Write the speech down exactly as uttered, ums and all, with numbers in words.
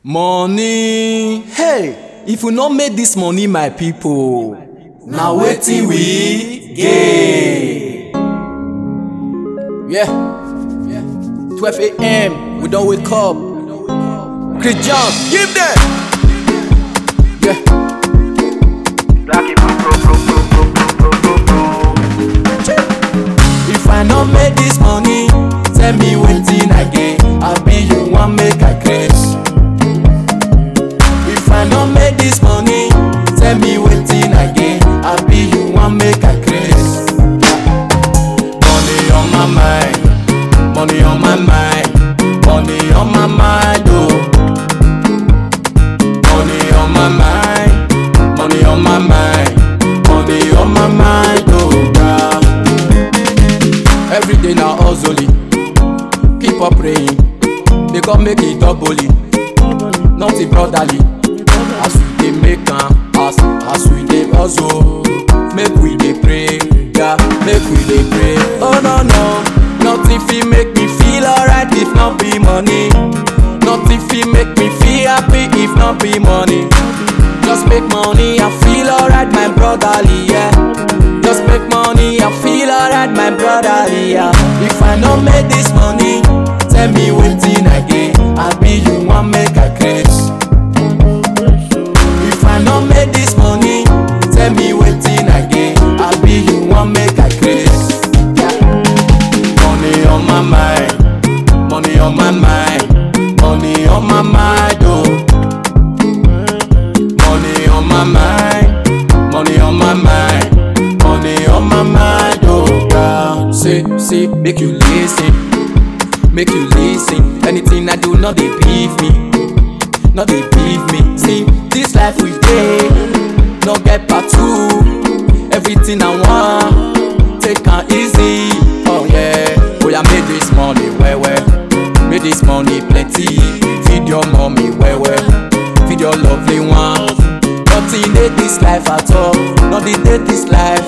Money, hey, if we not make this money, my people, now wetin we get? Yeah, twelve a m we don't wake up. Chris John, give them. Yeah. If I not make this money, tell me wetin I get. I be you want make I craze. If I not make this money, tell me wetin I get. I be you want make I craze. Money on my mind, money on my mind, money on my mind, oh. Money on my mind, money on my mind, money on my mind, oh God. Every day now hustling, keep up praying, they gon' make it doubly, nothing brotherly. As we dey make am, as as we dey hustle, make we dey pray, yeah, make we dey pray. Oh no no, nothing fit make me feel alright if not be money. Nothing fit make me feel happy if not be money. Just make money and feel alright, my brotherly, yeah. Just make money and feel alright, my brotherly, yeah. If I no make this money, tell me wetin I get. I be you want make I craze. If I no make this money, tell me wetin I get. I be you want make I craze. Money on my mind, money on my mind, money on my mind, oh. Money on my mind, money on my mind, money on my mind, oh God. See, see, make you listen, make you listen. Anything I do, not they beef me, not they beef me. See, this life we dey, no get part two. Everything I want, take it easy, oh yeah. Oh yeah, make this money well well, make this money plenty. Feed your mommy well well, feed your lovely ones. Nothing dey this life at all, nothing dey this life.